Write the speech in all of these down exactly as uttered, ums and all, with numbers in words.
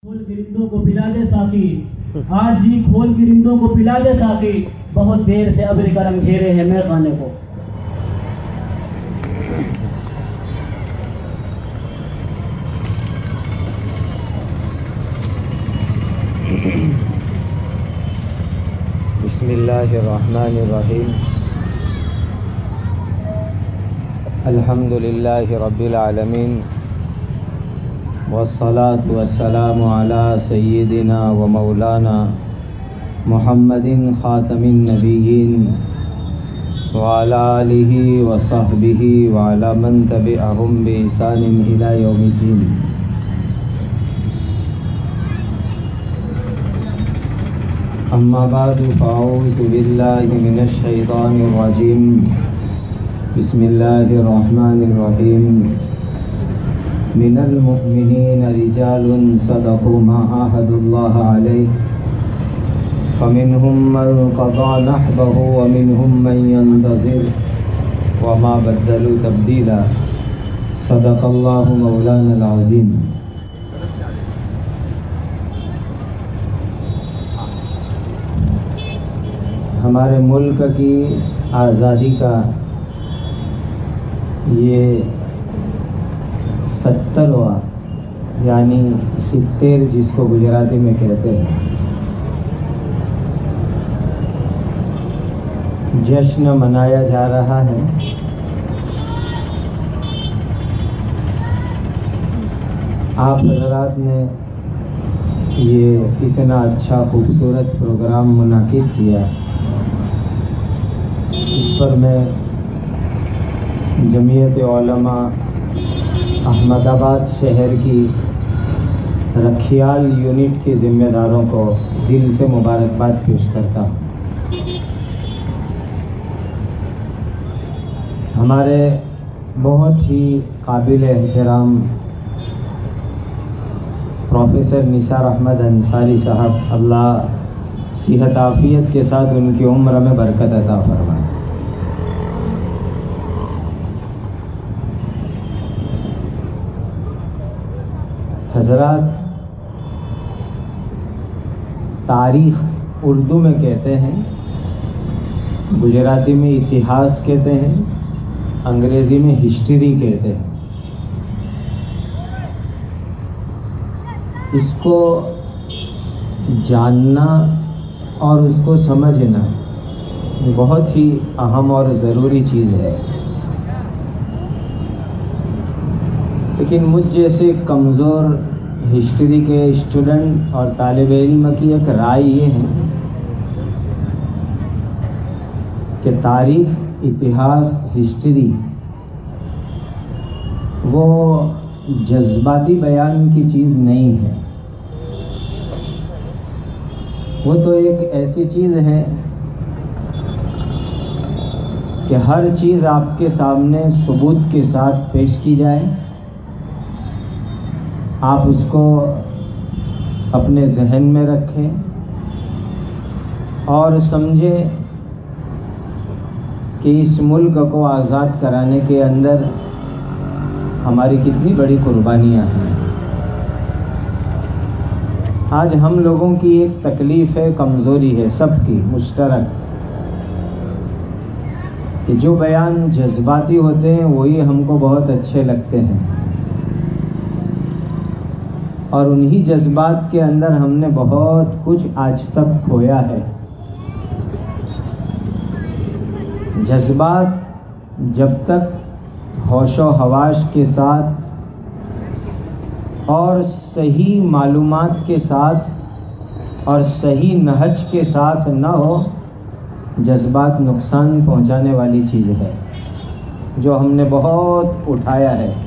کھول گرندوں کو پلا دے ساقی، آج جی کھول گرندوں کو پلا دے ساقی، بہت دیر سے ابر کرم گھیرے ہیں میں خانے کو۔ بسم اللہ الرحمن الرحیم، الحمد للہ رب العالمین، والصلاة والسلام علی سیدنا و مولانا محمد خاتم النبیین وعلی آلہ وصحبہ وعلی من تبعہم بإحسان الی یوم الدین۔ اما بعد فاعوذ باللہ من الشیطان الرجیم، بسم اللہ الرحمن الرحیم۔ من المؤمنین رجال صدقوا ما عاهدوا اللہ علیہ، فمنهم من قضى نحبه ومنهم من ينتظر وما بدلوا تبدیلا، صدق اللہ مولانا العظیم۔ ہمارے ملک کی آزادی کا یہ سترواں یعنی ستر جس کو گجراتی میں کہتے ہیں جشن منایا جا رہا ہے۔ آپ حضرات نے یہ اتنا اچھا خوبصورت پروگرام منعقد کیا، اس پر میں جمعیت علماء احمد آباد شہر کی رکھیال یونٹ کے ذمہ داروں کو دل سے مبارکباد پیش کرتا ہوں۔ ہمارے بہت ہی قابل احترام پروفیسر نثار احمد انصاری صاحب، اللہ صحت عافیت کے ساتھ ان کی عمر میں برکت عطا فرمائے۔ حضرات، تاریخ اردو میں کہتے ہیں، گجراتی میں اتہاس کہتے ہیں، انگریزی میں ہسٹری کہتے ہیں۔ اس کو جاننا اور اس کو سمجھنا بہت ہی اہم اور ضروری چیز ہے، لیکن مجھ جیسے کمزور ہسٹری کے اسٹوڈنٹ اور طالب علم کی ایک رائے یہ ہے کہ تاریخ، اتہاس، ہسٹری وہ جذباتی بیان کی چیز نہیں ہے، وہ تو ایک ایسی چیز ہے کہ ہر چیز آپ کے سامنے ثبوت کے ساتھ پیش کی جائے، آپ اس کو اپنے ذہن میں رکھیں اور سمجھیں کہ اس ملک کو آزاد کرانے کے اندر ہماری کتنی بڑی قربانیاں ہیں۔ آج ہم لوگوں کی ایک تکلیف ہے، کمزوری ہے، سب کی مشترک، کہ جو بیان جذباتی ہوتے ہیں وہی ہم کو بہت اچھے لگتے ہیں، اور انہی جذبات کے اندر ہم نے بہت کچھ آج تک کھویا ہے۔ جذبات جب تک ہوش و حواس کے ساتھ اور صحیح معلومات کے ساتھ اور صحیح نہج کے ساتھ نہ ہو، جذبات نقصان پہنچانے والی چیز ہے، جو ہم نے بہت اٹھایا ہے۔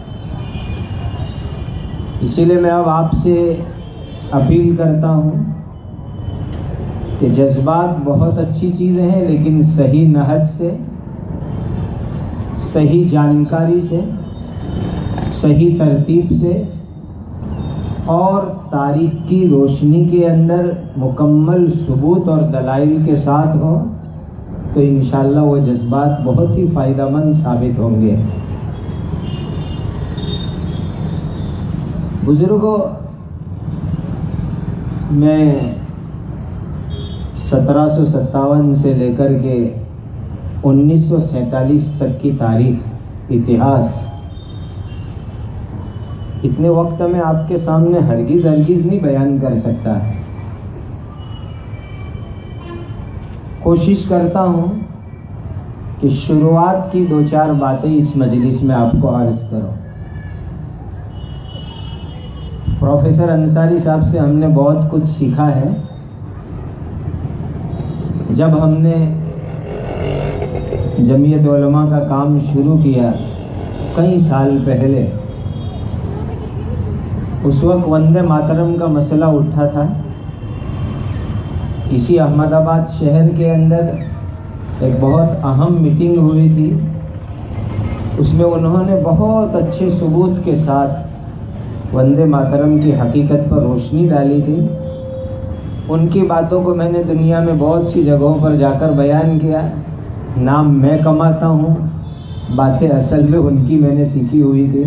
اسی لیے میں اب آپ سے اپیل کرتا ہوں کہ جذبات بہت اچھی چیزیں ہیں، لیکن صحیح نہج سے، صحیح جانکاری سے، صحیح ترتیب سے اور تاریخ کی روشنی کے اندر مکمل ثبوت اور دلائل کے ساتھ ہو تو انشاءاللہ وہ جذبات بہت ہی فائدہ مند ثابت ہوں گے۔ بزرگوں، میں سترہ سو ستاون سے لے کر کے انیس سو سینتالیس تک کی تاریخ، اتہاس، اتنے وقت میں آپ کے سامنے ہرگز ہرگز نہیں بیان کر سکتا۔ کوشش کرتا ہوں کہ شروعات کی دو چار باتیں اس مجلس میں آپ کو عرض کروں۔ پروفیسر انصاری صاحب سے ہم نے بہت کچھ سیکھا ہے۔ جب ہم نے جمعیت علماء کا کام شروع کیا کئی سال پہلے، اس وقت وندے ماترم کا مسئلہ اٹھا تھا۔ اسی احمد آباد شہر کے اندر ایک بہت اہم میٹنگ ہوئی تھی، اس میں انہوں نے بہت اچھے ثبوت کے ساتھ وندے ماترم کی حقیقت پر روشنی ڈالی تھی۔ ان کی باتوں کو میں نے دنیا میں بہت سی جگہوں پر جا کر بیان کیا۔ نام میں کماتا ہوں، باتیں اصل میں ان کی میں نے سیکھی ہوئی تھی۔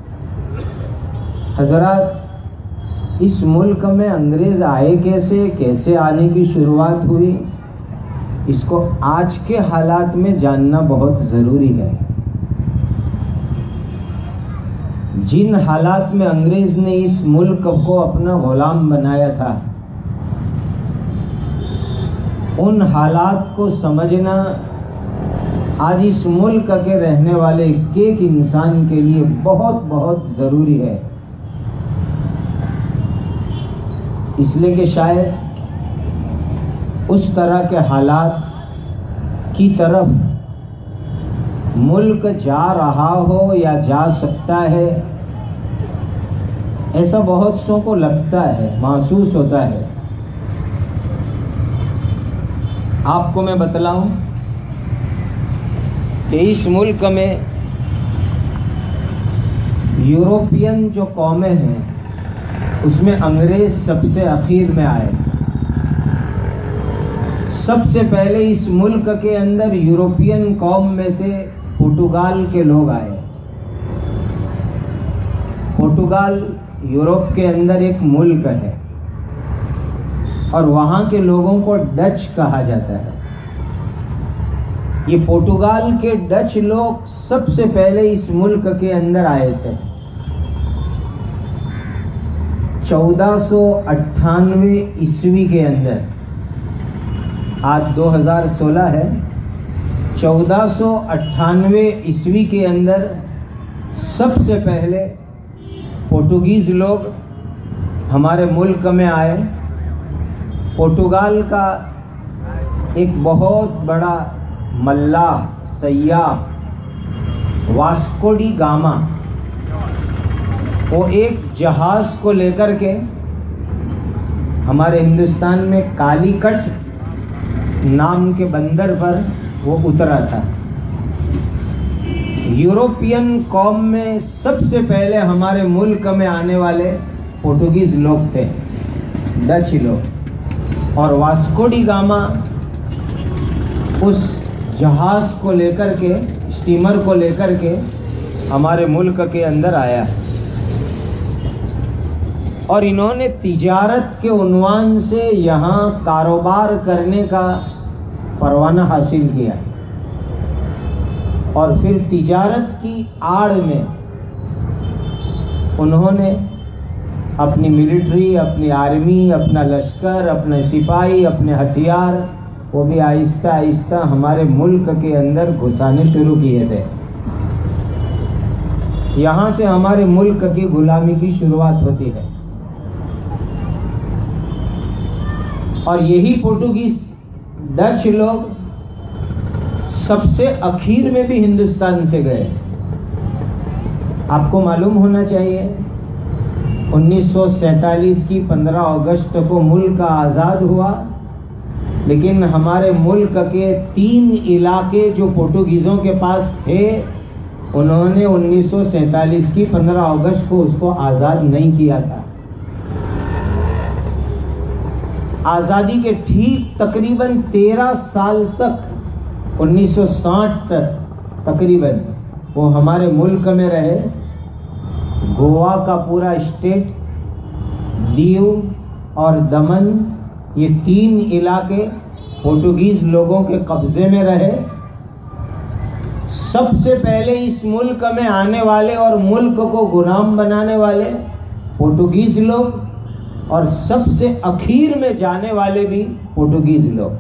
حضرات، اس ملک میں انگریز آئے کیسے، کیسے آنے کی شروعات ہوئی، اس کو آج کے حالات میں جاننا بہت ضروری ہے۔ جن حالات میں انگریز نے اس ملک کو اپنا غلام بنایا تھا، ان حالات کو سمجھنا آج اس ملک کے رہنے والے ایک ایک انسان کے لیے بہت بہت ضروری ہے۔ اس لیے کہ شاید اس طرح کے حالات کی طرف ملک جا رہا ہو یا جا سکتا ہے، ایسا بہت سو کو لگتا ہے، محسوس ہوتا ہے۔ آپ کو میں بتلاؤں کہ اس ملک میں یورپین جو قومیں ہیں، اس میں انگریز سب سے اخیر میں آئے۔ سب سے پہلے اس ملک کے اندر یورپین قوم میں سے پرتگال کے لوگ آئے۔ پرتگال یورپ کے اندر ایک ملک ہے اور وہاں کے لوگوں کو ڈچ کہا جاتا ہے۔ یہ پرتگال کے ڈچ لوگ سب سے پہلے اس ملک کے اندر آئے تھے۔ چودہ سو اٹھانوے عیسوی کے اندر، آج دو ہزار سولہ ہے، چودہ سو اٹھانوے عیسوی کے اندر سب سے پہلے پرتگیز لوگ ہمارے ملک میں آئے۔ پرتگال کا ایک بہت بڑا ملاح، سیاح واسکو ڈی گاما، وہ ایک جہاز کو لے کر کے ہمارے ہندوستان میں کالی کٹ نام کے بندر پر وہ اترا تھا۔ یورپین قوم میں سب سے پہلے ہمارے ملک میں آنے والے پرتگیز لوگ تھے، ڈچ لوگ، اور واسکو ڈی گاما اس جہاز کو لے کر کے، اسٹیمر کو لے کر کے ہمارے ملک کے اندر آیا، اور انہوں نے تجارت کے عنوان سے یہاں کاروبار کرنے کا پروانہ حاصل کیا، اور پھر تجارت کی آڑ میں انہوں نے اپنی ملٹری، اپنی آرمی، اپنا لشکر، اپنے سپاہی، اپنے ہتھیار، وہ بھی آہستہ آہستہ ہمارے ملک کے اندر گھسانے شروع کیے تھے۔ یہاں سے ہمارے ملک کی غلامی کی شروعات ہوتی ہے، اور یہی پرتگیز ڈچ لوگ سب سے اخیر میں بھی ہندوستان سے گئے۔ آپ کو معلوم ہونا چاہیے، انیس سو سینتالیس کی پندرہ اگست کو ملک آزاد ہوا، لیکن ہمارے ملک کے تین علاقے جو پرتگیزوں کے پاس تھے، انہوں نے انیس سو سینتالیس کی پندرہ اگست کو اس کو آزاد نہیں کیا تھا۔ آزادی کے ٹھیک تقریباً تیرہ سال تک، انیس سو ساٹھ تک تقریباً وہ ہمارے ملک میں رہے۔ گوا کا پورا اسٹیٹ، دیو اور دمن یہ تین علاقے پورتگیز لوگوں کے قبضے میں رہے. سب سے پہلے اس ملک میں آنے والے اور ملک کو غلام بنانے والے پورتگیز لوگ، اور سب سے اخیر میں جانے والے بھی پورتگیز لوگ.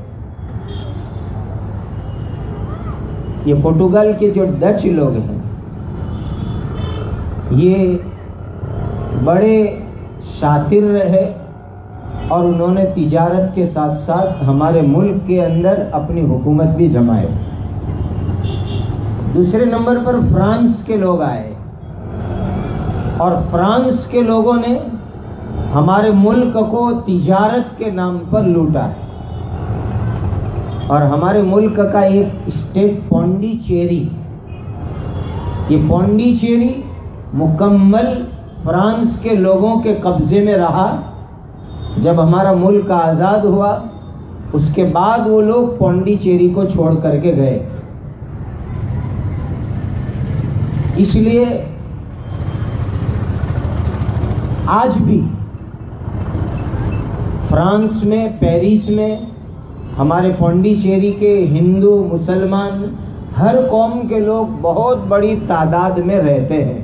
یہ پورتگال کے جو ڈچ لوگ ہیں یہ بڑے شاطر رہے اور انہوں نے تجارت کے ساتھ ساتھ ہمارے ملک کے اندر اپنی حکومت بھی جمائے. دوسرے نمبر پر فرانس کے لوگ آئے اور فرانس کے لوگوں نے ہمارے ملک کو تجارت کے نام پر لوٹا ہے. اور ہمارے ملک کا ایک اسٹیٹ پونڈی چیری، یہ پونڈی چیری مکمل فرانس کے لوگوں کے قبضے میں رہا. جب ہمارا ملک آزاد ہوا اس کے بعد وہ لوگ پونڈی چیری کو چھوڑ کر کے گئے. اس لیے آج بھی فرانس میں، پیرس میں ہمارے پونڈی چیری کے ہندو، مسلمان، ہر قوم کے لوگ بہت بڑی تعداد میں رہتے ہیں.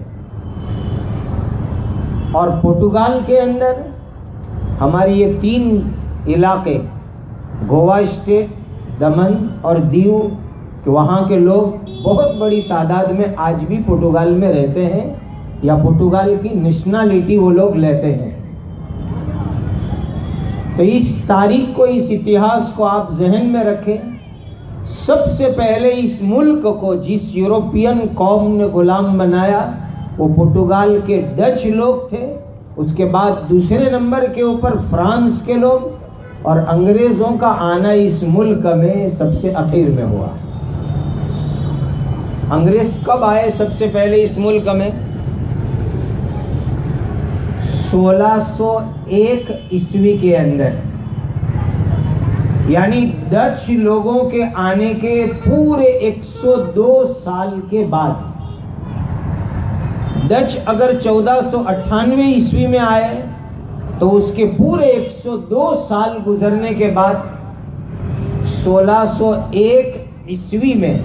اور پورتگال کے اندر ہماری یہ تین علاقے، گوا اسٹیٹ، دمن اور دیو، کہ وہاں کے لوگ بہت بڑی تعداد میں آج بھی پورتگال میں رہتے ہیں یا پورتگال کی نیشنلٹی وہ لوگ لیتے ہیں. تو اس تاریخ کو، اس اتہاس کو آپ ذہن میں رکھیں. سب سے پہلے اس ملک کو جس یورپین قوم نے غلام بنایا وہ پورتگال کے ڈچ لوگ تھے. اس کے بعد دوسرے نمبر کے اوپر فرانس کے لوگ، اور انگریزوں کا آنا اس ملک میں سب سے اخیر میں ہوا. انگریز کب آئے سب سے پہلے اس ملک میں؟ سولہ سو ایک عیسوی کے اندر، یعنی ڈچ لوگوں کے آنے کے پورے ایک سو دو سال کے بعد. ڈچ اگر چودہ سو اٹھانوے عیسوی میں آئے تو اس کے پورے ایک سو دو سال گزرنے کے بعد سولہ سو ایک عیسوی میں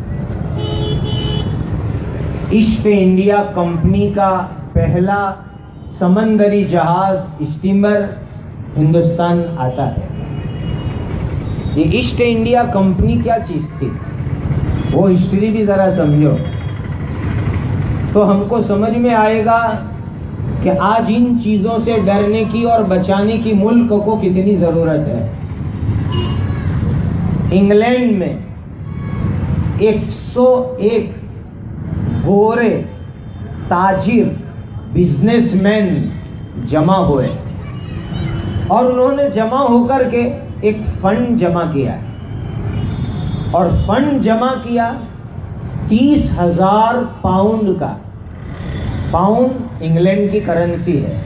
ایسٹ انڈیا کمپنی کا پہلا سمندری جہاز، اسٹیمر ہندوستان آتا ہے. یہ ایسٹ انڈیا کمپنی کیا چیز تھی وہ ہسٹری بھی ذرا سمجھو تو ہم کو سمجھ میں آئے گا کہ آج ان چیزوں سے ڈرنے کی اور بچانے کی ملک کو کتنی ضرورت ہے. انگلینڈ میں ایک سو ایک گورے تاجر، بزنس مین جمع ہوئے اور انہوں نے جمع ہو کر کے ایک فنڈ جمع کیا اور فنڈ جمع کیا تیس ہزار پاؤنڈ کا. پاؤنڈ انگلینڈ کی کرنسی ہے.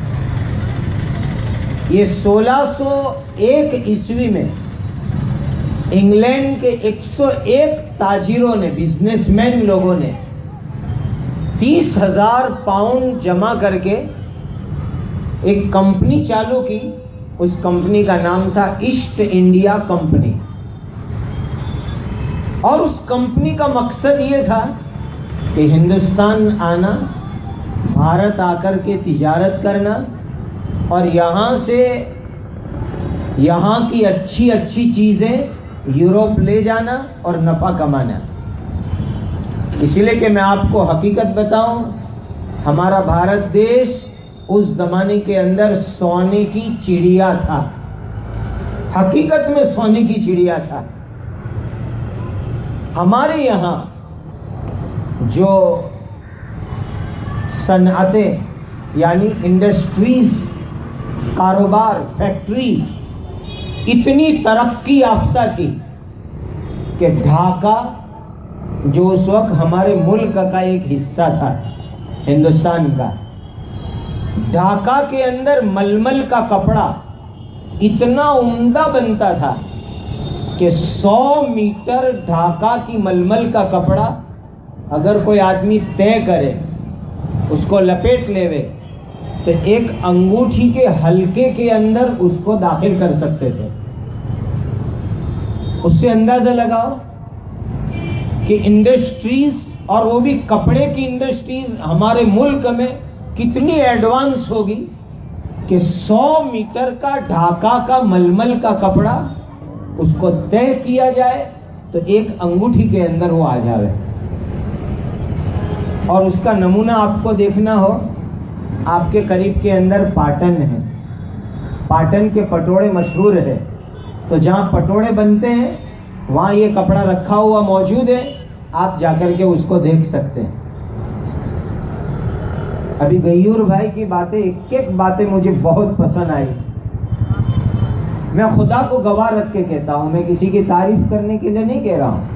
یہ سولہ سو ایک عیسوی میں انگلینڈ کے ایک سو ایک تاجروں نے، بزنس مین لوگوں نے تیس ہزار پاؤنڈ جمع کر کے ایک کمپنی چالو کی. اس کمپنی کا نام تھا ایسٹ انڈیا کمپنی. اور اس کمپنی کا مقصد یہ تھا کہ ہندوستان آنا، بھارت آ کر کے تجارت کرنا اور یہاں سے یہاں کی اچھی اچھی چیزیں یورپ لے جانا اور نفع کمانا. اس لیے کہ میں آپ کو حقیقت بتاؤں، ہمارا بھارت دیش اس زمانے کے اندر سونے کی چڑیا تھا. حقیقت میں سونے کی چڑیا تھا. ہمارے یہاں جو صنعتیں یعنی انڈسٹریز، کاروبار، فیکٹری اتنی ترقی یافتہ تھی کہ ڈھاکہ جو اس وقت ہمارے ملک کا ایک حصہ تھا ہندوستان کا، ڈھاکہ کے اندر ململ کا کپڑا اتنا عمدہ بنتا تھا کہ سو میٹر ڈھاکہ کی ململ کا کپڑا اگر کوئی آدمی طے کرے، اس کو لپیٹ لے وے تو ایک انگوٹھی کے حلقے کے اندر اس کو داخل کر سکتے تھے. اس سے اندازہ لگاؤ کہ انڈسٹریز، اور وہ بھی کپڑے کی انڈسٹریز ہمارے ملک میں کتنی ایڈوانس ہوگی کہ سو میٹر کا ڈھاکہ کا ململ کا کپڑا اس کو طے کیا جائے تو ایک انگوٹھی کے اندر وہ آ جائے. اور اس کا نمونہ آپ کو دیکھنا ہو، آپ کے قریب کے اندر پاٹن ہے، پاٹن کے پٹوڑے مشہور ہے، تو جہاں پٹوڑے بنتے ہیں وہاں یہ کپڑا رکھا ہوا موجود ہے، آپ جا کر کے اس کو دیکھ سکتے ہیں. ابھی غیور بھائی کی باتیں، ایک ایک باتیں مجھے بہت پسند آئی. میں خدا کو گواہ رکھ کے کہتا ہوں، میں کسی کی تعریف کرنے کے لیے نہیں کہہ رہا ہوں.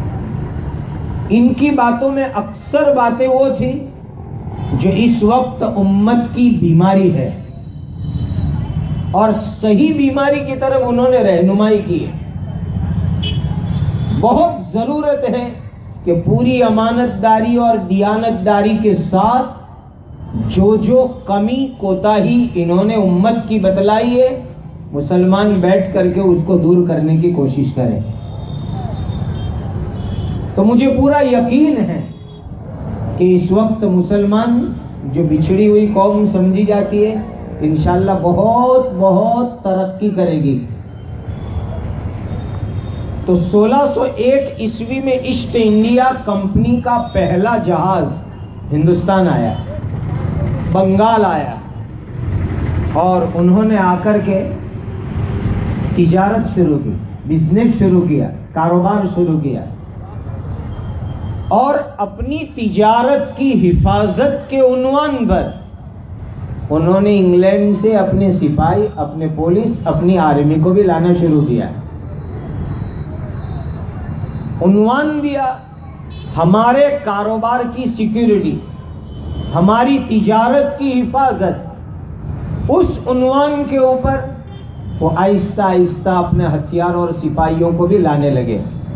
ان کی باتوں میں اکثر باتیں وہ تھی جو اس وقت امت کی بیماری ہے، اور صحیح بیماری کی طرف انہوں نے رہنمائی کی ہے. بہت ضرورت ہے کہ پوری امانت داری اور دیانت داری کے ساتھ جو جو کمی کوتاہی انہوں نے امت کی بتلائی ہے، مسلمان بیٹھ کر کے اس کو دور کرنے کی کوشش کریں. تو مجھے پورا یقین ہے کہ اس وقت مسلمان جو بچھڑی ہوئی قوم سمجھی جاتی ہے، انشاءاللہ بہت بہت ترقی کرے گی. تو سولہ سو ایک عیسوی میں ایسٹ انڈیا کمپنی کا پہلا جہاز ہندوستان آیا، بنگال آیا، اور انہوں نے آ کر کے تجارت شروع کی، بزنس شروع کیا، کاروبار شروع کیا، اور اپنی تجارت کی حفاظت کے عنوان پر انہوں نے انگلینڈ سے اپنے سپاہی، اپنے پولیس، اپنی آرمی کو بھی لانا شروع کیا. عنوان دیا ہمارے کاروبار کی سیکیورٹی، ہماری تجارت کی حفاظت. اس عنوان کے اوپر وہ آہستہ آہستہ اپنے ہتھیار اور سپاہیوں کو بھی لانے لگے.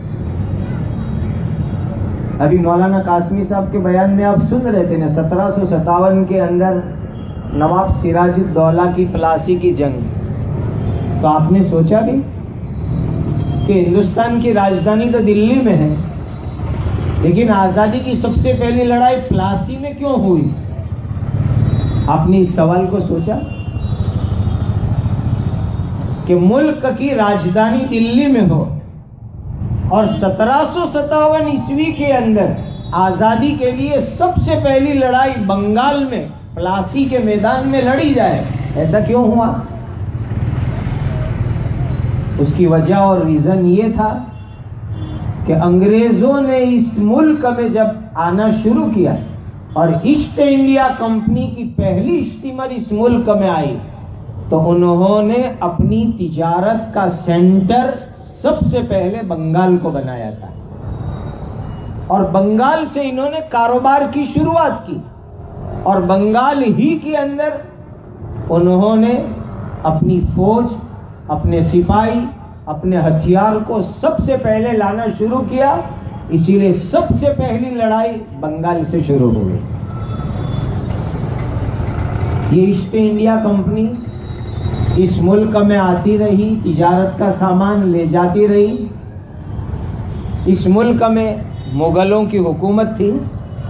ابھی مولانا قاسمی صاحب کے بیان میں آپ سن رہے تھے نا، سترہ سو ستاون کے اندر نواب سراج الدولہ کی پلاسی کی جنگ. تو آپ نے سوچا بھی کہ ہندوستان کی راجدھانی تو دلی میں ہے، لیکن آزادی کی سب سے پہلی لڑائی پلاسی میں کیوں ہوئی؟ آپ نے اس سوال کو سوچا کہ ملک کی راجدھانی دلی میں ہو اور سترہ سو ستاون عیسوی کے اندر آزادی کے لیے سب سے پہلی لڑائی بنگال میں پلاسی کے میدان میں لڑی جائے؟ ایسا کیوں ہوا؟ اس کی وجہ اور ریزن یہ تھا کہ انگریزوں نے اس ملک میں جب آنا شروع کیا اور ایسٹ انڈیا کمپنی کی پہلی اسٹیمر اس ملک میں آئی، تو انہوں نے اپنی تجارت کا سینٹر سب سے پہلے بنگال کو بنایا تھا، اور بنگال سے انہوں نے کاروبار کی شروعات کی، اور بنگال ہی کے اندر انہوں نے اپنی فوج، اپنے سپاہی، اپنے ہتھیار کو سب سے پہلے لانا شروع کیا. اسی لیے سب سے پہلی لڑائی بنگال سے شروع ہوئی. یہ ایسٹ انڈیا کمپنی اس ملک میں آتی رہی، تجارت کا سامان لے جاتی رہی. اس ملک میں مغلوں کی حکومت تھی،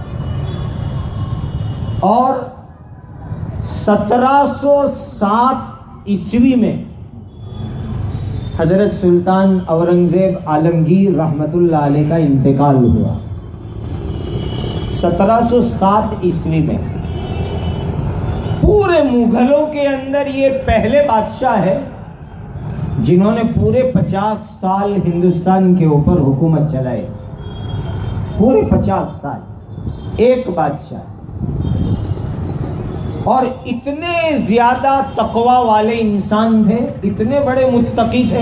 اور سترہ سو سات عیسوی میں حضرت سلطان اورنگزیب عالمگیر رحمت اللہ علیہ کا انتقال ہوا. سترہ سو سات عیسوی میں پورے مغلوں کے اندر یہ پہلے بادشاہ ہے جنہوں نے پورے پچاس سال ہندوستان کے اوپر حکومت چلائی. پورے پچاس سال ایک بادشاہ، اور اتنے زیادہ تقوی والے انسان تھے، اتنے بڑے متقی تھے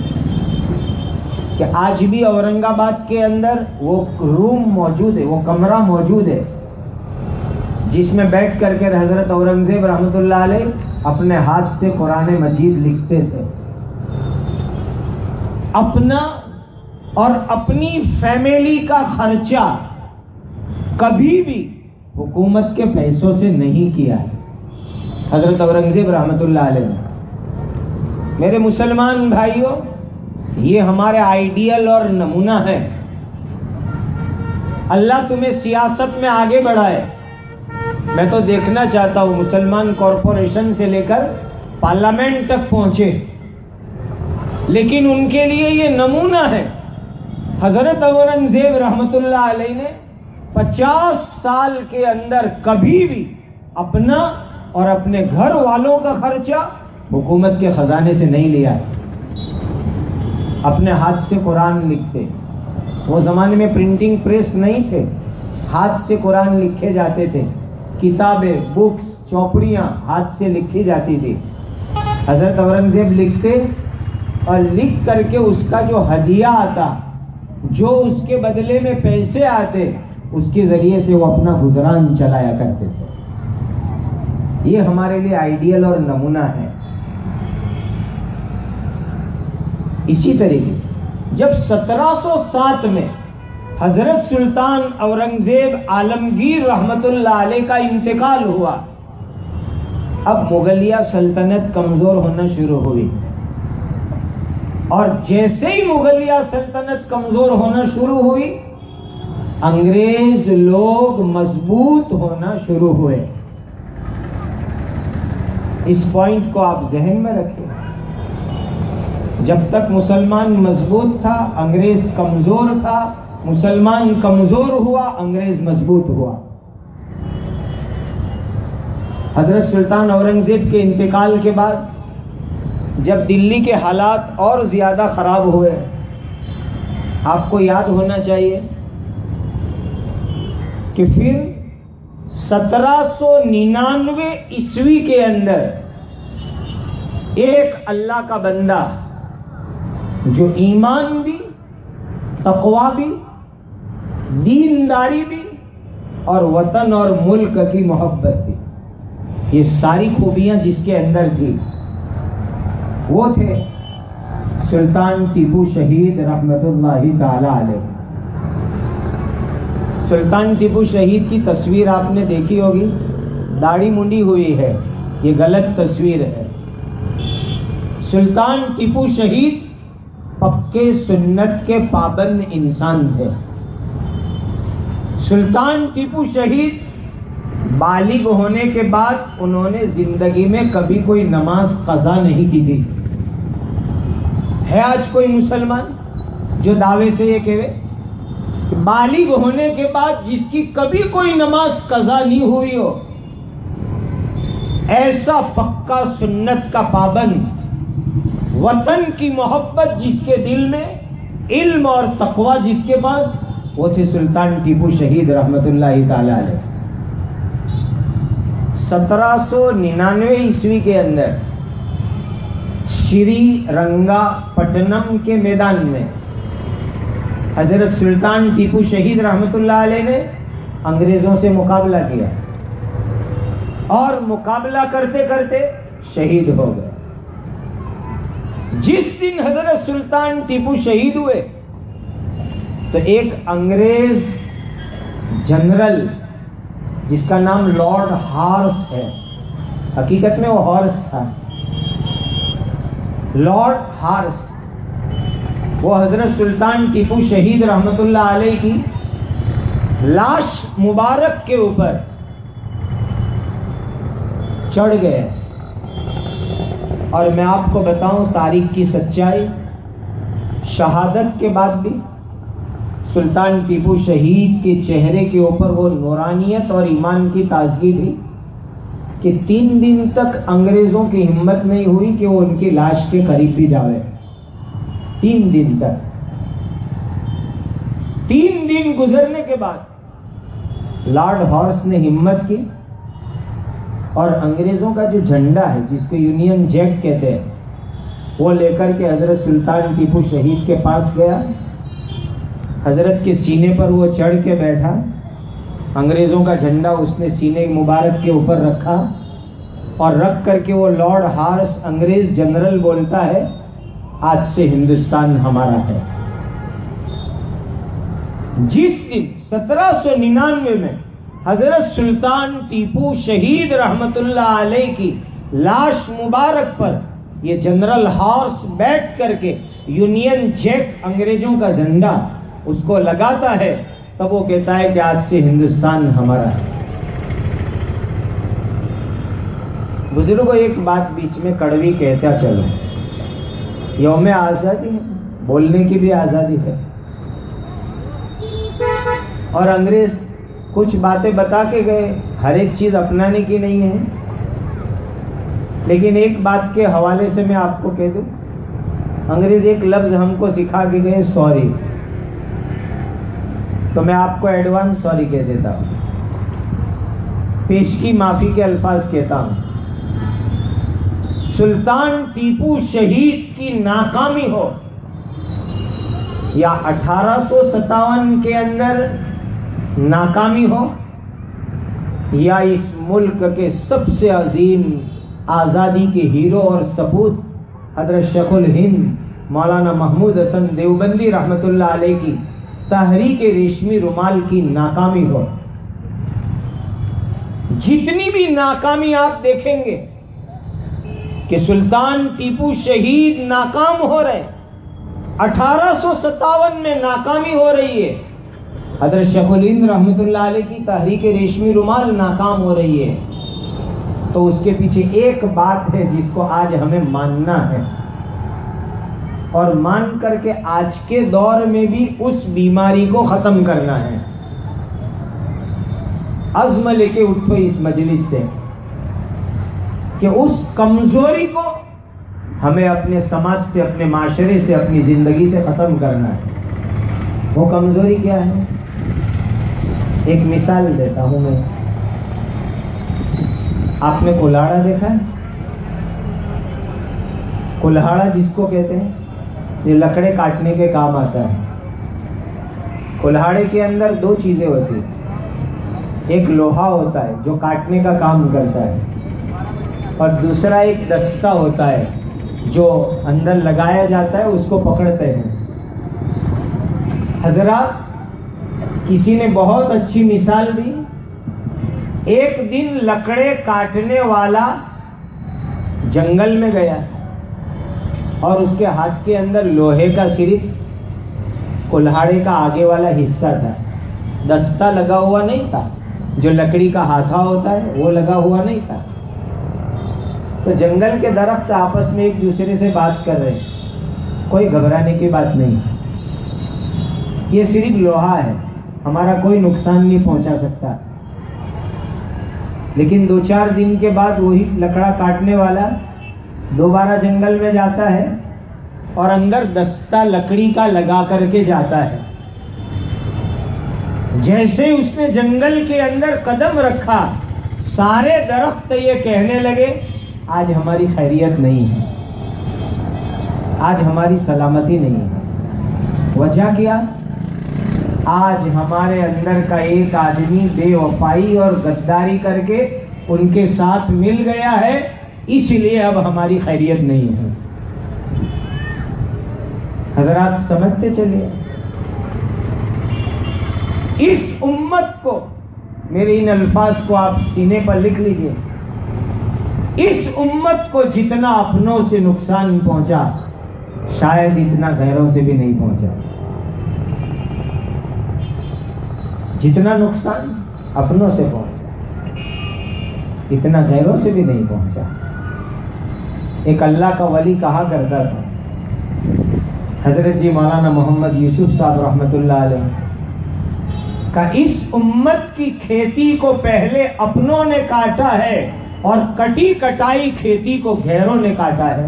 کہ آج بھی اورنگ آباد کے اندر وہ روم موجود ہے، وہ کمرہ موجود ہے جس میں بیٹھ کر کے حضرت اورنگزیب رحمۃ اللہ علیہ اپنے ہاتھ سے قرآن مجید لکھتے تھے. اپنا اور اپنی فیملی کا خرچہ کبھی بھی حکومت کے پیسوں سے نہیں کیا ہے. حضرت اورنگزیب رحمۃ اللہ علیہ نے. میرے مسلمان بھائیوں، یہ ہمارے آئیڈیل اور نمونہ ہے. اللہ تمہیں سیاست میں آگے بڑھائے. میں تو دیکھنا چاہتا ہوں مسلمان کارپوریشن سے لے کر پارلیمنٹ تک پہنچے، لیکن ان کے لیے یہ نمونہ ہے. حضرت اورنگزیب رحمۃ اللہ علیہ نے پچاس سال کے اندر کبھی بھی اپنا اور اپنے گھر والوں کا خرچہ حکومت کے خزانے سے نہیں لیا ہے. اپنے ہاتھ سے قرآن لکھتے. وہ زمانے میں پرنٹنگ پریس نہیں تھے، ہاتھ سے قرآن لکھے جاتے تھے. کتابیں، بکس، چوپڑیاں ہاتھ سے لکھی جاتی تھی. حضرت اورنگزیب لکھتے اور لکھ کر کے اس کا جو ہدیہ آتا، جو اس کے بدلے میں پیسے آتے، اس کے ذریعے سے وہ اپنا گزران چلایا کرتے تھے. یہ ہمارے لیے آئیڈیل اور نمونہ ہے. اسی طریقے جب سترہ سو سات میں حضرت سلطان اورنگزیب عالمگیر رحمت اللہ علیہ کا انتقال ہوا، اب مغلیہ سلطنت کمزور ہونا شروع ہوئی. اور جیسے ہی مغلیہ سلطنت کمزور ہونا شروع ہوئی، انگریز لوگ مضبوط ہونا شروع ہوئے. اس پوائنٹ کو آپ ذہن میں رکھیں. جب تک مسلمان مضبوط تھا انگریز کمزور تھا، مسلمان کمزور ہوا انگریز مضبوط ہوا. حضرت سلطان اورنگزیب کے انتقال کے بعد جب دلی کے حالات اور زیادہ خراب ہوئے، آپ کو یاد ہونا چاہیے کہ پھر سترہ سو ننانوے عیسوی کے اندر ایک اللہ کا بندہ جو ایمان بھی، تقوی بھی، دینداری بھی اور وطن اور ملک کی محبت بھی، یہ ساری خوبیاں جس کے اندر تھی، وہ تھے سلطان ٹیپو شہید رحمت اللہ تعالی علیہ. سلطان ٹیپو شہید کی تصویر آپ نے دیکھی ہوگی، داڑھی منڈی ہوئی ہے، یہ غلط تصویر ہے. سلطان ٹیپو شہید پکے سنت کے پابند انسان تھے. سلطان ٹیپو شہید بالغ ہونے کے بعد انہوں نے زندگی میں کبھی کوئی نماز قضا نہیں کی تھی. ہے آج کوئی مسلمان جو دعوے سے یہ کہے کہ بالغ ہونے کے بعد جس کی کبھی کوئی نماز قضا نہیں ہوئی ہو؟ ایسا پکا سنت کا پابند، وطن کی محبت جس کے دل میں، علم اور تقوی جس کے پاس، وہ تھے سلطان ٹیپو شہید رحمت اللہ تعالی علیہ. سترہ سو ننانوے عیسوی کے اندر شری رنگا پٹنم کے میدان میں حضرت سلطان ٹیپو شہید رحمت اللہ علیہ نے انگریزوں سے مقابلہ کیا اور مقابلہ کرتے کرتے شہید ہو گئے. جس دن حضرت سلطان ٹیپو شہید ہوئے تو ایک انگریز جنرل جس کا نام لارڈ ہارس ہے، حقیقت میں وہ ہارس تھا، لارڈ ہارس، وہ حضرت سلطان ٹیپو شہید رحمت اللہ علیہ کی لاش مبارک کے اوپر چڑھ گئے. اور میں آپ کو بتاؤں تاریخ کی سچائی، شہادت کے بعد بھی سلطان ٹیپو شہید کے چہرے کے اوپر وہ نورانیت اور ایمان کی تازگی تھی کہ تین دن تک انگریزوں کی ہمت نہیں ہوئی کہ وہ ان کی لاش کے قریب بھی جاوے. تین دن تک. تین دن گزرنے کے بعد لارڈ ہارس نے ہمت کی اور انگریزوں کا جو جھنڈا ہے جس کو یونین جیک کہتے ہیں وہ لے کر کے حضرت سلطان ٹیپو شہید کے پاس گیا. حضرت کے سینے پر وہ چڑھ کے بیٹھا، انگریزوں کا جھنڈا اس نے سینے مبارک کے اوپر رکھا اور رکھ کر کے وہ لارڈ ہارس انگریز جنرل بولتا ہے، آج سے ہندوستان ہمارا ہے. جس دن سترہ سو ننانوے میں حضرت سلطان ٹیپو شہید رحمت اللہ علیہ کی لاش مبارک پر یہ جنرل ہارس بیٹھ کر کے یونین جیک انگریزوں کا جھنڈا اس کو لگاتا ہے، تب وہ کہتا ہے کہ آج سے ہندوستان ہمارا ہے۔ بزرگوں ایک بات بیچ میں کڑوی کہتا چلو، یوم آزادی ہے، بولنے کی بھی آزادی ہے، اور انگریز کچھ باتیں بتا کے گئے، ہر ایک چیز اپنانے کی نہیں ہے، لیکن ایک بات کے حوالے سے میں آپ کو کہہ دوں، انگریز ایک لفظ ہم کو سکھا کے گئے، سوری، تو میں آپ کو ایڈوانس سوری کہہ دیتا ہوں، پیشگی معافی کے الفاظ کہتا ہوں۔ سلطان ٹیپو شہید کی ناکامی ہو یا اٹھارہ سو ستاون کے اندر ناکامی ہو، یا اس ملک کے سب سے عظیم آزادی کے ہیرو اور سپوت حضرت شیخ الہند مولانا محمود حسن دیوبندی رحمت اللہ علیہ کی تحریک ریشمی رومال کی ناکامی ہو، جتنی بھی ناکامی آپ دیکھیں گے کہ سلطان ٹیپو شہید ناکام ہو رہے، اٹھارہ سو ستاون میں ناکامی ہو رہی ہے، حضرت شیخ الہند رحمت اللہ علیہ کی تحریک ریشمی رومال ناکام ہو رہی ہے، تو اس کے پیچھے ایک بات ہے جس کو آج ہمیں ماننا ہے، اور مان کر کے آج کے دور میں بھی اس بیماری کو ختم کرنا ہے۔ عزم لے کے اٹھو اس مجلس سے کہ اس کمزوری کو ہمیں اپنے سماج سے، اپنے معاشرے سے، اپنی زندگی سے ختم کرنا ہے۔ وہ کمزوری کیا ہے؟ ایک مثال دیتا ہوں میں۔ آپ نے کلاڑا دیکھا ہے؟ کلاڑا جس کو کہتے ہیں، یہ لکڑے کاٹنے کے کام آتا ہے۔ کلاڑے کے اندر دو چیزیں ہوتی ہیں، ایک لوہا ہوتا ہے جو کاٹنے کا کام کرتا ہے، اور دوسرا ایک دستہ ہوتا ہے جو اندر لگایا جاتا ہے، اس کو پکڑتے ہیں۔ حضرات، کسی نے بہت اچھی مثال دی۔ ایک دن لکڑے کاٹنے والا جنگل میں گیا اور اس کے ہاتھ کے اندر لوہے کا صرف کلہاڑے کا آگے والا حصہ تھا، دستہ لگا ہوا نہیں تھا، جو لکڑی کا ہاتھا ہوتا ہے وہ لگا ہوا نہیں تھا۔ تو جنگل کے درخت آپس میں ایک دوسرے سے بات کر رہے، کوئی گھبرانے کی بات نہیں، یہ صرف لوہا ہے، ہمارا کوئی نقصان نہیں پہنچا سکتا۔ لیکن دو چار دن کے بعد وہی لکڑا کاٹنے والا دوبارہ جنگل میں جاتا ہے اور اندر دستہ لکڑی کا لگا کر کے جاتا ہے۔ جیسے اس نے جنگل کے اندر قدم رکھا، سارے درخت یہ کہنے لگے آج ہماری خیریت نہیں ہے، آج ہماری سلامتی نہیں ہے۔ وجہ کیا؟ آج ہمارے اندر کا ایک آدمی بے وفائی اور غداری کر کے ان کے ساتھ مل گیا ہے، اس لیے اب ہماری خیریت نہیں ہے۔ حضرات سمجھتے چلیے، اس امت کو، میرے ان الفاظ کو آپ سینے پر لکھ لیجئے، اس امت کو جتنا اپنوں سے نقصان پہنچا شاید اتنا غیروں سے بھی نہیں پہنچا۔ جتنا نقصان اپنوں سے پہنچا اتنا غیروں سے بھی نہیں پہنچا۔ ایک اللہ کا ولی کہا کرتا تھا، حضرت جی مولانا محمد یوسف صاحب رحمت اللہ علیہ، کہ اس امت کی کھیتی کو پہلے اپنوں نے کاٹا ہے اور کٹی کٹائی کھیتی کو غیروں نے کاٹا ہے۔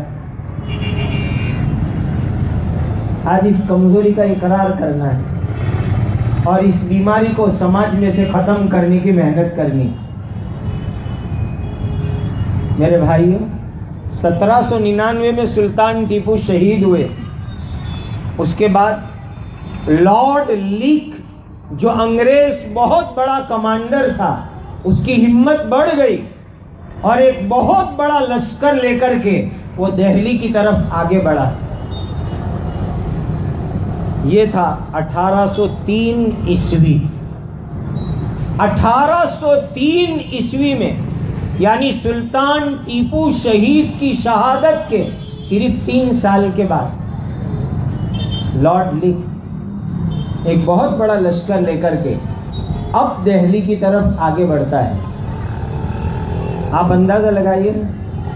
آج اس کمزوری کا اقرار کرنا ہے اور اس بیماری کو سماج میں سے ختم کرنے کی محنت کرنی۔ میرے بھائیوں، سترہ سو ننانوے میں سلطان ٹیپو شہید ہوئے، اس کے بعد لارڈ لیک جو انگریز بہت بڑا کمانڈر تھا، اس کی ہمت بڑھ گئی اور ایک بہت بڑا لشکر لے کر کے وہ دہلی کی طرف آگے بڑھا۔ یہ تھا اٹھارہ سو تین عیسوی۔ اٹھارہ سو تین عیسوی میں، یعنی سلطان ٹیپو شہید کی شہادت کے صرف تین سال کے بعد، لارڈ لیک ایک بہت بڑا لشکر لے کر کے اب دہلی کی طرف آگے بڑھتا ہے. آپ اندازہ لگائیے نا،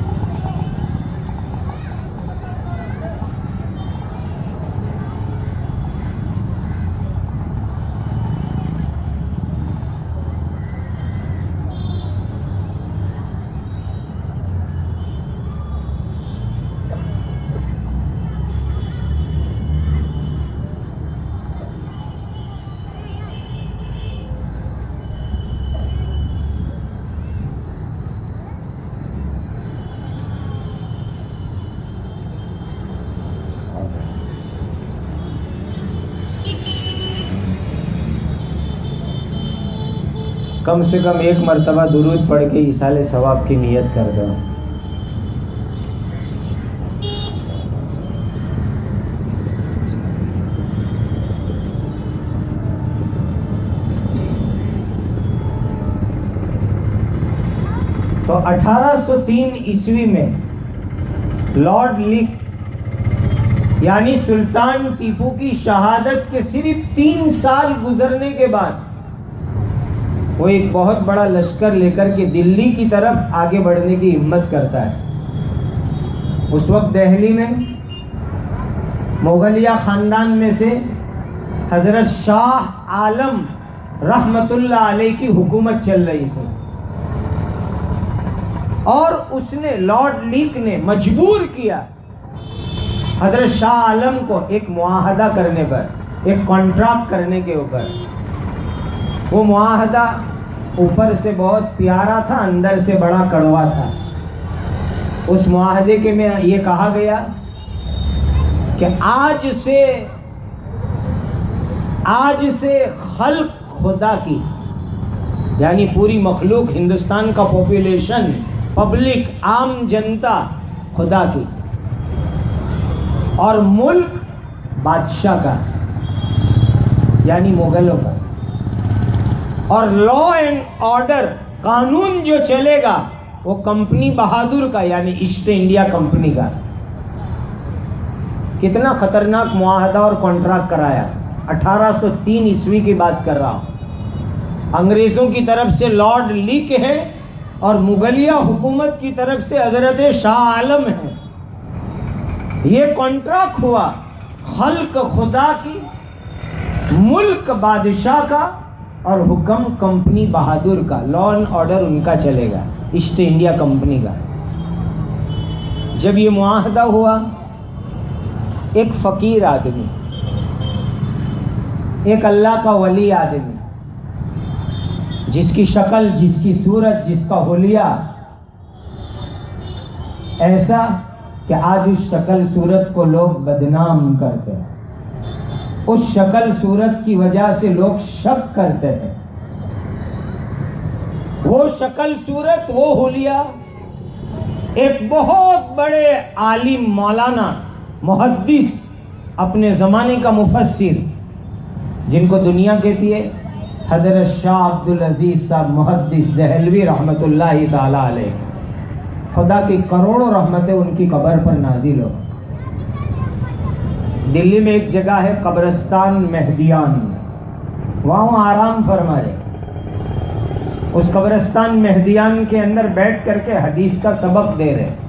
کم سے کم ایک مرتبہ درود پڑھ کے ایصال ثواب کی نیت کر دو. تو اٹھارہ سو تین عیسوی میں لارڈ لیک یعنی سلطان ٹیپو کی شہادت کے صرف تین سال گزرنے کے بعد وہ ایک بہت بڑا لشکر لے کر کے دلی کی طرف آگے بڑھنے کی ہمت کرتا ہے. اس وقت دہلی میں مغلیہ خاندان میں سے حضرت شاہ عالم رحمت اللہ علیہ کی حکومت چل رہی تھی، اور اس نے لارڈ لیک نے مجبور کیا حضرت شاہ عالم کو ایک معاہدہ کرنے پر، ایک کانٹریکٹ کرنے کے اوپر. وہ معاہدہ اوپر سے بہت پیارا تھا، اندر سے بڑا کڑوا تھا. اس معاہدے کے میں یہ کہا گیا کہ آج سے آج سے خلق خدا کی، یعنی پوری مخلوق، ہندوستان کا پاپولیشن، پبلک، عام جنتا خدا کی، اور ملک بادشاہ کا یعنی مغلوں کا، اور لا اینڈ آرڈر، قانون جو چلے گا وہ کمپنی بہادر کا یعنی ایسٹ انڈیا کمپنی کا. کتنا خطرناک معاہدہ اور کانٹریکٹ کرایا. اٹھارہ سو تین عیسوی کی بات کر رہا ہوں. انگریزوں کی طرف سے لارڈ لیک ہے اور مغلیہ حکومت کی طرف سے حضرت شاہ عالم ہے. یہ کانٹریکٹ ہوا خلق خدا کی، ملک بادشاہ کا، اور حکم کمپنی بہادر کا. لا اینڈ آرڈر ان کا چلے گا، ایسٹ انڈیا کمپنی کا. جب یہ معاہدہ ہوا، ایک فقیر آدمی، ایک اللہ کا ولی آدمی، جس کی شکل، جس کی صورت، جس کا حلیہ ایسا کہ آج اس شکل صورت کو لوگ بدنام کرتے ہیں، اس شکل صورت کی وجہ سے لوگ شک کرتے ہیں. وہ شکل صورت، وہ حلیہ، ایک بہت بڑے عالم، مولانا، محدث، اپنے زمانے کا مفسر، جن کو دنیا کہتی ہے حضرت شاہ عبد العزیز صاحب محدث دہلوی رحمت اللہ تعالی علیہ. خدا کی کروڑوں رحمتیں ان کی قبر پر نازل ہو. دلی میں ایک جگہ ہے قبرستان مہدیان، وہاں آرام فرما رہے. اس قبرستان مہدیان کے اندر بیٹھ کر کے حدیث کا سبق دے رہے.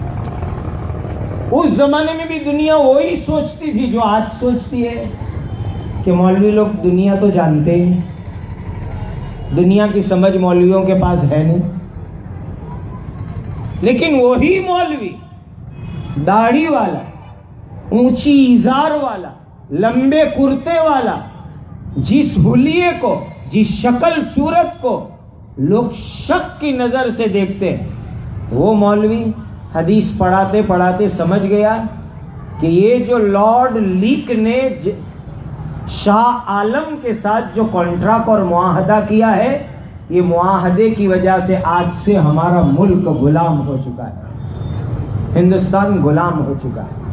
اس زمانے میں بھی دنیا وہی سوچتی تھی جو آج سوچتی ہے کہ مولوی لوگ دنیا تو جانتے ہیں، دنیا کی سمجھ مولویوں کے پاس ہے نہیں. لیکن وہی مولوی داڑھی والا، اونچی ازار والا، لمبے کرتے والا، جس حلیے کو، جس شکل صورت کو لوگ شک کی نظر سے دیکھتے ہیں، وہ مولوی حدیث پڑھاتے پڑھاتے سمجھ گیا کہ یہ جو لارڈ لیک نے شاہ عالم کے ساتھ جو کانٹریکٹ اور معاہدہ کیا ہے، یہ معاہدے کی وجہ سے آج سے ہمارا ملک غلام ہو چکا ہے، ہندوستان غلام ہو چکا ہے.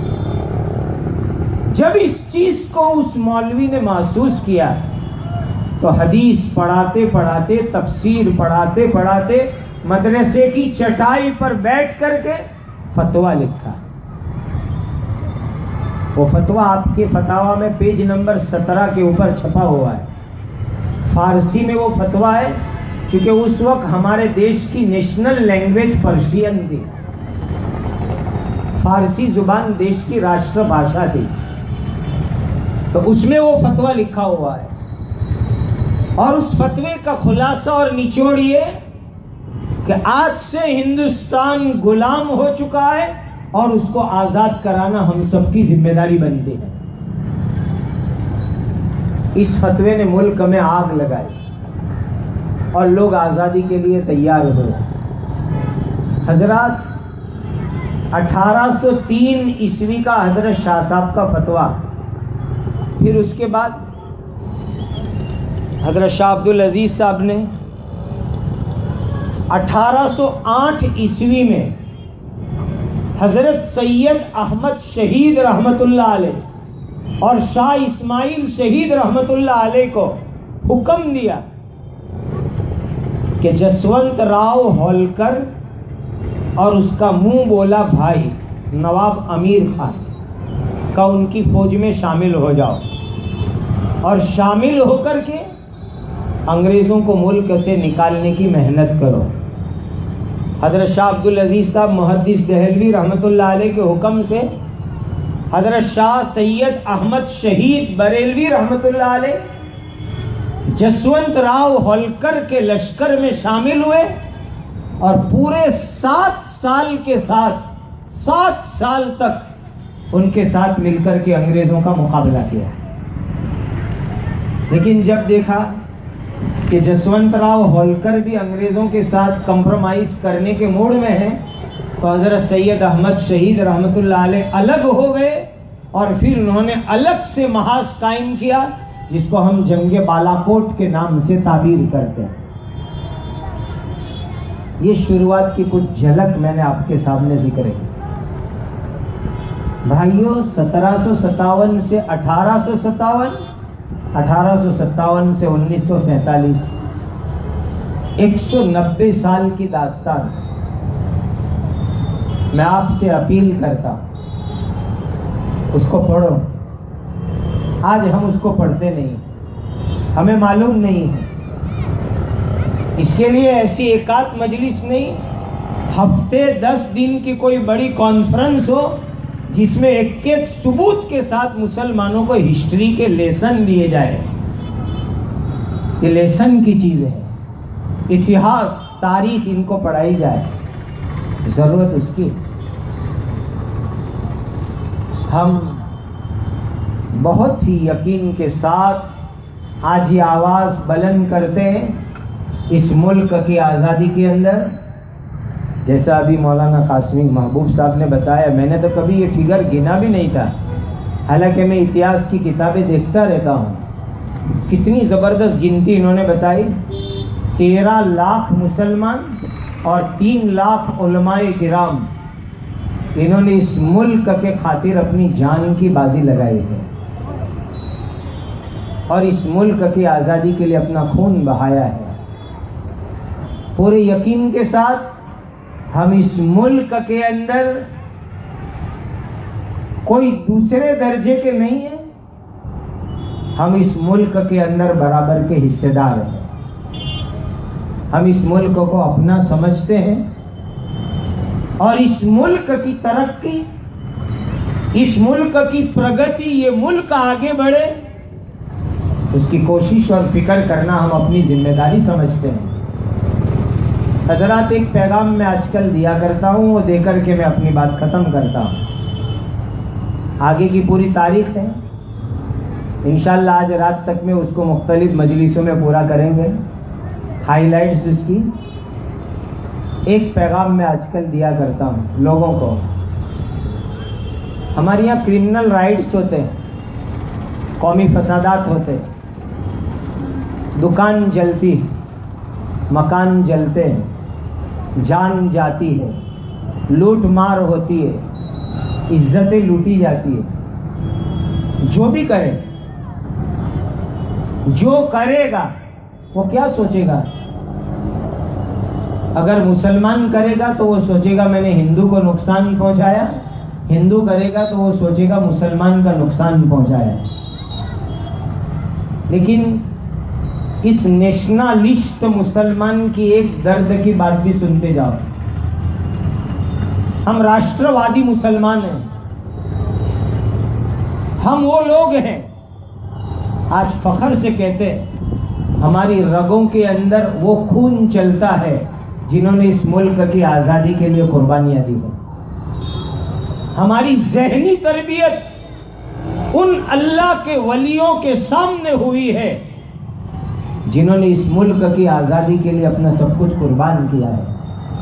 جب اس چیز کو اس مولوی نے محسوس کیا تو حدیث پڑھاتے پڑھاتے، تفسیر پڑھاتے پڑھاتے مدرسے کی چٹائی پر بیٹھ کر کے فتویٰ لکھا. وہ فتویٰ آپ کے فتاویٰ میں پیج نمبر سترہ کے اوپر چھپا ہوا ہے. فارسی میں وہ فتویٰ ہے، کیونکہ اس وقت ہمارے دیش کی نیشنل لینگویج پرشین تھی. فارسی زبان دیش کی راشٹر بھاشا تھی، تو اس میں وہ فتویٰ لکھا ہوا ہے. اور اس فتوے کا خلاصہ اور نچوڑ یہ کہ آج سے ہندوستان غلام ہو چکا ہے اور اس کو آزاد کرانا ہم سب کی ذمہ داری بنتی ہے. اس فتوے نے ملک میں آگ لگائی اور لوگ آزادی کے لیے تیار ہوئے. حضرات، اٹھارہ سو تین عیسوی کا حضرت شاہ صاحب کا فتویٰ، پھر اس کے بعد حضرت شاہ عبد العزیز صاحب نے اٹھارہ سو آٹھ عیسوی میں حضرت سید احمد شہید رحمت اللہ علیہ اور شاہ اسماعیل شہید رحمت اللہ علیہ کو حکم دیا کہ جسونت راؤ ہولکر اور اس کا منہ بولا بھائی نواب امیر خان کا ان کی فوج میں شامل ہو جاؤ، اور شامل ہو کر کے انگریزوں کو ملک سے نکالنے کی محنت کرو. حضرت شاہ عبد العزیز صاحب محدث دہلوی رحمت اللہ علیہ کے حکم سے حضرت شاہ سید احمد شہید بریلوی رحمت اللہ علیہ جسونت راؤ ہولکر کے لشکر میں شامل ہوئے اور پورے سات سال کے ساتھ سات سال تک ان کے ساتھ مل کر کے انگریزوں کا مقابلہ کیا. لیکن جب دیکھا کہ جسونت راؤ ہولکر بھی انگریزوں کے ساتھ کمپرومائز کرنے کے موڈ میں ہیں، تو حضرت سید احمد شہید رحمت اللہ علیہ الگ ہو گئے اور پھر انہوں نے الگ سے محاذ قائم کیا، جس کو ہم جنگ بالاکوٹ کے نام سے تعبیر کرتے ہیں. یہ شروعات کی کچھ جھلک میں نے آپ کے سامنے ذکر کی. بھائیوں، سترہ سو ستاون سے اٹھارہ سو ستاون، اٹھارہ سو ستاون سے انیس سو سینتالیس، ایک سو نبے سال کی داستان. میں آپ سے اپیل کرتا ہوں اس کو پڑھو. آج ہم اس کو پڑھتے نہیں، ہمیں معلوم نہیں ہے. اس کے لیے ایسی ایکات مجلس نہیں، ہفتے دس دن کی کوئی بڑی کانفرنس ہو جس میں ایک ایک ثبوت کے ساتھ مسلمانوں کو ہسٹری کے لیسن دیے جائے. یہ لیسن کی چیز ہے، اتہاس تاریخ ان کو پڑھائی جائے، ضرورت اس کی. ہم بہت ہی یقین کے ساتھ آج یہ آواز بلند کرتے ہیں اس ملک کی آزادی کے اندر. جیسا ابھی مولانا قاسمی محبوب صاحب نے بتایا، میں نے تو کبھی یہ فگر گنا بھی نہیں تھا، حالانکہ میں اتہاس کی کتابیں دیکھتا رہتا ہوں. کتنی زبردست گنتی انہوں نے بتائی. تیرہ لاکھ مسلمان اور تین لاکھ علماء کرام، انہوں نے اس ملک کے خاطر اپنی جان کی بازی لگائی ہے اور اس ملک کی آزادی کے لیے اپنا خون بہایا ہے. پورے یقین کے ساتھ ہم اس ملک کے اندر کوئی دوسرے درجے کے نہیں ہیں، ہم اس ملک کے اندر برابر کے حصے دار ہیں. ہم اس ملک کو اپنا سمجھتے ہیں اور اس ملک کی ترقی، اس ملک کی پرگتی، یہ ملک آگے بڑھے، اس کی کوشش اور فکر کرنا ہم اپنی ذمہ داری سمجھتے ہیں. حضرات، ایک پیغام میں آج کل دیا کرتا ہوں، وہ دے کر کے میں اپنی بات ختم کرتا ہوں. آگے کی پوری تاریخ ہے، انشاءاللہ آج رات تک میں اس کو مختلف مجلسوں میں پورا کریں گے، ہائی لائٹس اس کی. ایک پیغام میں آج کل دیا کرتا ہوں لوگوں کو. ہمارے یہاں کرمنل رائٹس ہوتے ہیں، قومی فسادات ہوتے ہیں، دکان جلتی، مکان جلتے ہیں، جان جاتی ہے، لوٹ مار ہوتی ہے، عزتیں لوٹی جاتی ہے. جو بھی کریں جو کرے گا وہ کیا سوچے گا؟ اگر مسلمان کرے گا تو وہ سوچے گا میں نے ہندو کو نقصان پہنچایا، ہندو کرے گا تو وہ سوچے گا مسلمان کا نقصان پہنچایا. لیکن اس نیشنلسٹ مسلمان کی ایک درد کی بات بھی سنتے جاؤ. ہم راشٹروادی مسلمان ہیں، ہم وہ لوگ ہیں آج فخر سے کہتے ہیں ہماری رگوں کے اندر وہ خون چلتا ہے جنہوں نے اس ملک کی آزادی کے لیے قربانیاں دی ہیں. ہماری ذہنی تربیت ان اللہ کے ولیوں کے سامنے ہوئی ہے جنہوں نے اس ملک کی آزادی کے لیے اپنا سب کچھ قربان کیا ہے.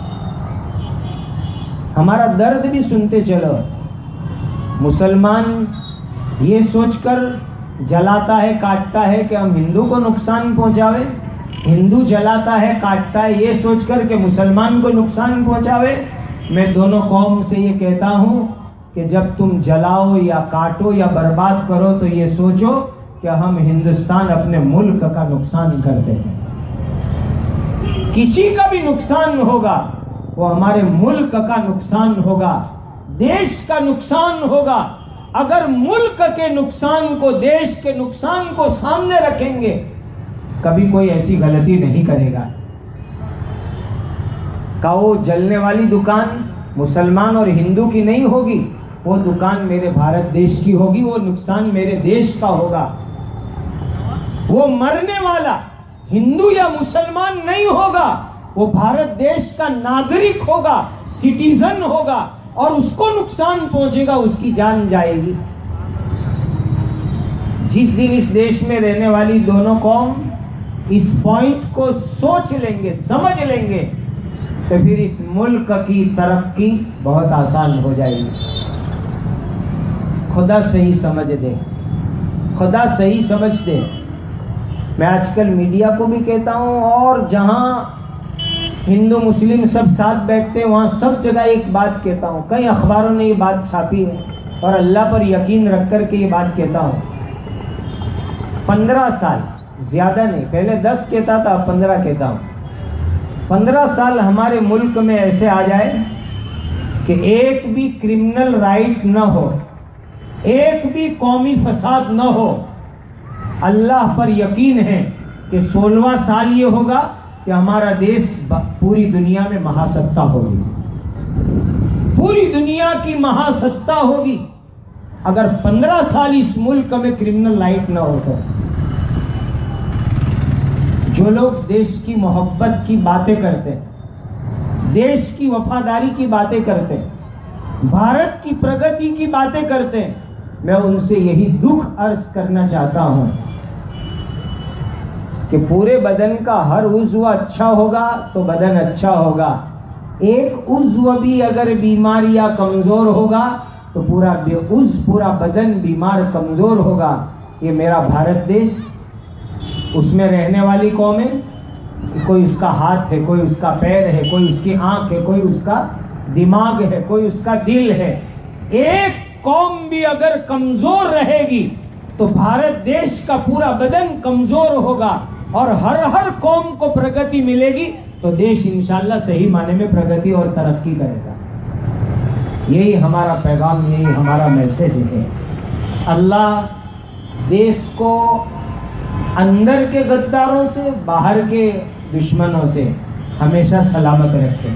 ہمارا درد بھی سنتے چلو. مسلمان یہ سوچ کر جلاتا ہے کاٹتا ہے کہ ہم ہندو کو نقصان پہنچاوے، ہندو جلاتا ہے کاٹتا ہے یہ سوچ کر کہ مسلمان کو نقصان پہنچاوے. میں دونوں قوم سے یہ کہتا ہوں کہ جب تم جلاؤ یا کاٹو یا برباد کرو تو یہ سوچو کہ ہم ہندوستان اپنے ملک کا نقصان کرتے ہیں. کسی کا بھی نقصان ہوگا وہ ہمارے ملک کا نقصان ہوگا، دیش کا نقصان ہوگا. اگر ملک کے نقصان کو، دیش کے نقصان کو سامنے رکھیں گے کبھی کوئی ایسی غلطی نہیں کرے گا. کہ وہ جلنے والی دکان مسلمان اور ہندو کی نہیں ہوگی، وہ دکان میرے بھارت دیش کی ہوگی، وہ نقصان میرے دیش کا ہوگا. وہ مرنے والا ہندو یا مسلمان نہیں ہوگا، وہ بھارت دیش کا ناگرک ہوگا، سٹیزن ہوگا، اور اس کو نقصان پہنچے گا، اس کی جان جائے گی. جس دن اس دیش میں رہنے والی دونوں قوم اس پوائنٹ کو سوچ لیں گے، سمجھ لیں گے، تو پھر اس ملک کی ترقی بہت آسان ہو جائے گی. خدا صحیح سمجھ دے، خدا صحیح سمجھ دے. میں آج کل میڈیا کو بھی کہتا ہوں، اور جہاں ہندو مسلم سب ساتھ بیٹھتے ہیں وہاں سب جگہ ایک بات کہتا ہوں، کئی اخباروں نے یہ بات چھاپی ہے اور اللہ پر یقین رکھ کر کے یہ بات کہتا ہوں. پندرہ سال، زیادہ نہیں، پہلے دس کہتا تھا اب پندرہ کہتا ہوں. پندرہ سال ہمارے ملک میں ایسے آ جائے کہ ایک بھی کرمنل رائٹ نہ ہو، ایک بھی قومی فساد نہ ہو. اللہ پر یقین ہے کہ سولہواں سال یہ ہوگا کہ ہمارا دیش پوری دنیا میں مہاستا ہوگی، پوری دنیا کی مہاستا ہوگی اگر پندرہ سال اس ملک میں کرمنل رائٹ نہ ہو. تو جو لوگ دیش کی محبت کی باتیں کرتے ہیں، دیش کی وفاداری کی باتیں کرتے ہیں، بھارت کی پرگتی کی باتیں کرتے ہیں، میں ان سے یہی دکھ عرض کرنا چاہتا ہوں کہ پورے بدن کا ہر عضو اچھا ہوگا تو بدن اچھا ہوگا. ایک عضو بھی اگر بیمار یا کمزور ہوگا تو پورا عضو، پورا بدن بیمار کمزور ہوگا. یہ میرا بھارت دیش، اس میں رہنے والی قومیں، کوئی اس کا ہاتھ ہے، کوئی اس کا پیر ہے، کوئی اس کی آنکھ ہے، کوئی اس کا دماغ ہے، کوئی اس کا دل ہے. ایک قوم بھی اگر کمزور رہے گی تو بھارت دیش کا پورا بدن کمزور ہوگا، اور ہر ہر قوم کو پرگتی ملے گی تو دیش انشاءاللہ صحیح معنی میں پرگتی اور ترقی کرے گا. یہی ہمارا پیغام، یہی ہمارا میسج ہے. اللہ دیش کو اندر کے غداروں سے، باہر کے دشمنوں سے ہمیشہ سلامت رکھے،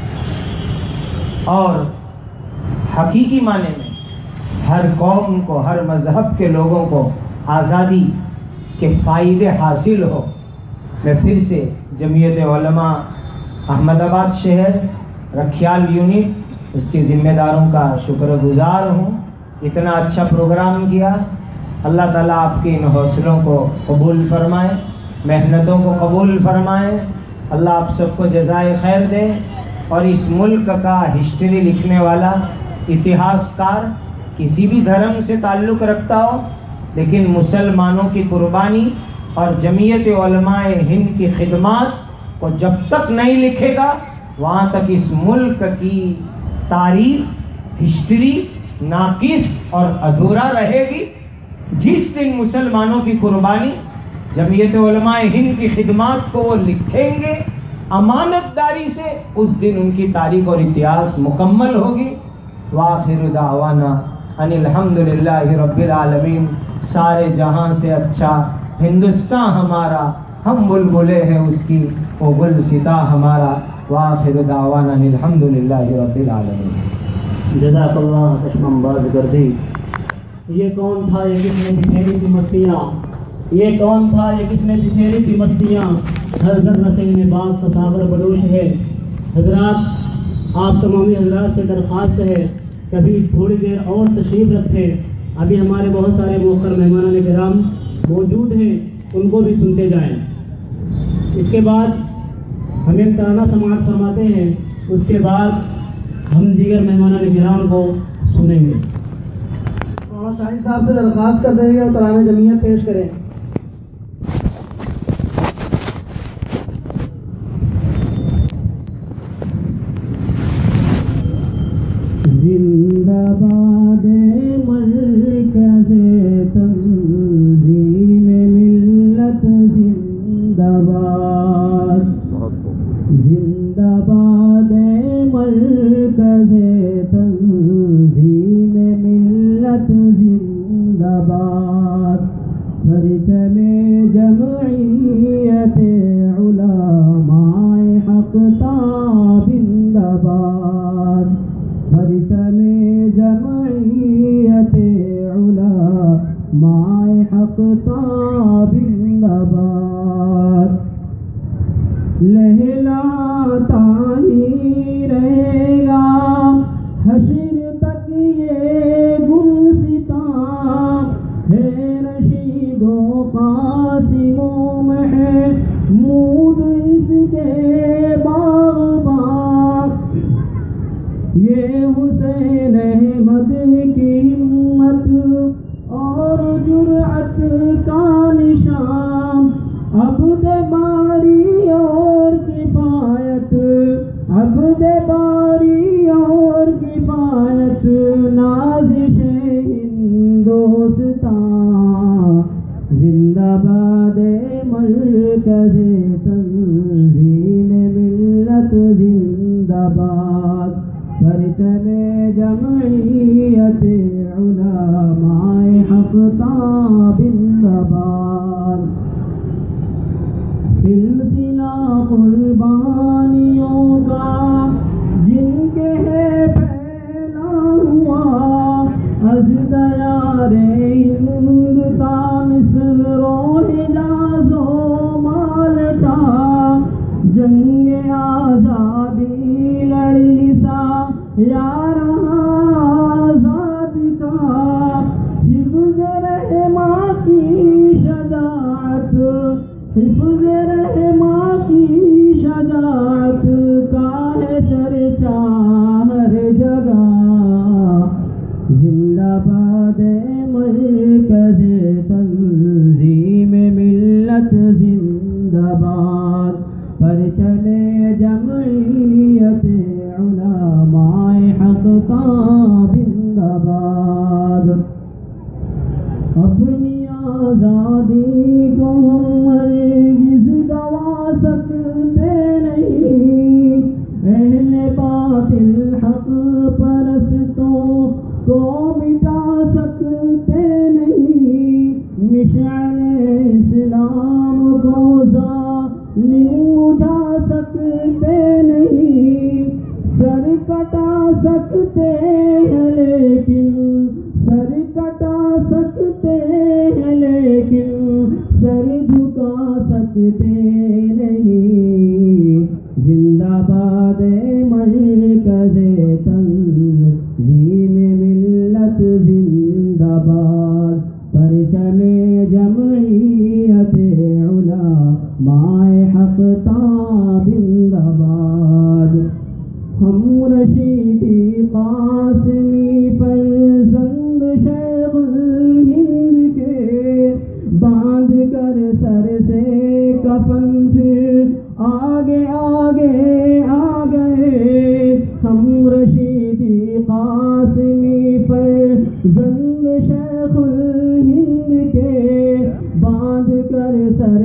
اور حقیقی معنی میں ہر قوم کو، ہر مذہب کے لوگوں کو آزادی کے فائدے حاصل ہو. میں پھر سے جمعیت علماء احمد آباد شہر رکھیال یونٹ، اس کے ذمہ داروں کا شکر گزار ہوں. اتنا اچھا پروگرام کیا. اللہ تعالیٰ آپ کے ان حوصلوں کو قبول فرمائے، محنتوں کو قبول فرمائے. اللہ آپ سب کو جزائے خیر دے، اور اس ملک کا ہسٹری لکھنے والا اتہاس کار کسی بھی دھرم سے تعلق رکھتا ہو، لیکن مسلمانوں کی قربانی اور جمعیت علماء ہند کی خدمات کو جب تک نہیں لکھے گا وہاں تک اس ملک کی تاریخ، ہسٹری ناقص اور ادھورا رہے گی. جس دن مسلمانوں کی قربانی جمعیت علماء ہند کی خدمات کو وہ لکھیں گے امانت داری سے، اس دن ان کی تاریخ اور اتہاس مکمل ہوگی۔ وآخر دعوانا ان الحمدللہ رب العالمین۔ سارے جہاں سے اچھا ہندوستان ہمارا، ہم بلبلے ہیں اس کی، وہ گلستہ ہمارا۔ وآخر دعوانا ان الحمدللہ رب العالمین۔ جزاک اللہ چشمم باز گردی۔ یہ کون تھا یہ کس نے بکھیری تھی مستیاں، یہ کون تھا یہ کس نے بکھیری تھی مستیاں، ہر ذرہ سے میں باغ کا ساغر بلوش ہے۔ حضرات، آپ تمامی حضرات سے درخواست ہے کبھی تھوڑی دیر اور تشریف رکھیں، ابھی ہمارے بہت سارے موقر مہمان کرام موجود ہیں، ان کو بھی سنتے جائیں۔ اس کے بعد ہم ایک ترانہ سماعت فرماتے ہیں، اس کے بعد ہم دیگر مہمان کرام کو سنیں گے۔ مولانا شاہد صاحب سے درخواست کر رہے ہیں اور ترانہ جمعیت پیش کریں۔ زندہ باد مرکز تنظیم ملت، زندہ باد، زندہ باد مرکز تنظیم ملت، زندہ باد، پرچم جمعیت علماء حق زندہ باد، پرچم جمعیت علماء حق زندہ باد، لہلاتا ہی رہے گا حشر تک یہ گلستاں، ہے رشید و قاسم و محمود اس کے باغباں، یہ حسین احمد کی ہمت اور جرأت کا نشان، عبد باری اور کفایت، عبد باری اور کفایت، نازش ہندوستاں، زندہ باد مرکز تنظیم ملت، زندہ باد، پرچم جمعیت علماء حق زندہ باد، سلسلہ قربانیوں کا جن کے ہے پھیلا ہوا، از دیار ہندوستان مصر و حجاز و مالٹا، جنگ آزادی لڑی سا یار آزاد کا، حفظ رحماں کی شجاعت، حفظ رحماں کی شجاعت کا ہے چرچا ہر جگہ، زندہ باد مرکز تنظیم ملت، زندہ باد، پرچم جمعیت علماء حق زندہ باد، اپنی آزادی کو ہم ہرگز گوا سکتے نہیں، اہل باطل حق پرستوں کو مٹا سکتے نہیں، مشعل اسلام کو ظالم بجھا سکتے نہیں، سر کٹا سکتے ہیں لیکن سر کٹا سکتے ہیں لیکن سر جھکا سکتے نہیں، زندہ باد مرکز تنظیم ملت، زندہ باد، پرچم جمعیت علماء حق زندہ باد، ہم رشیدی قاسمی فرزند شیخ الہند کے، باندھ کر سر سے کفن پھر آگے آگے آ گئے، ہم رشیدی قاسمی فرزند شیخ الہند کے، باندھ کر سر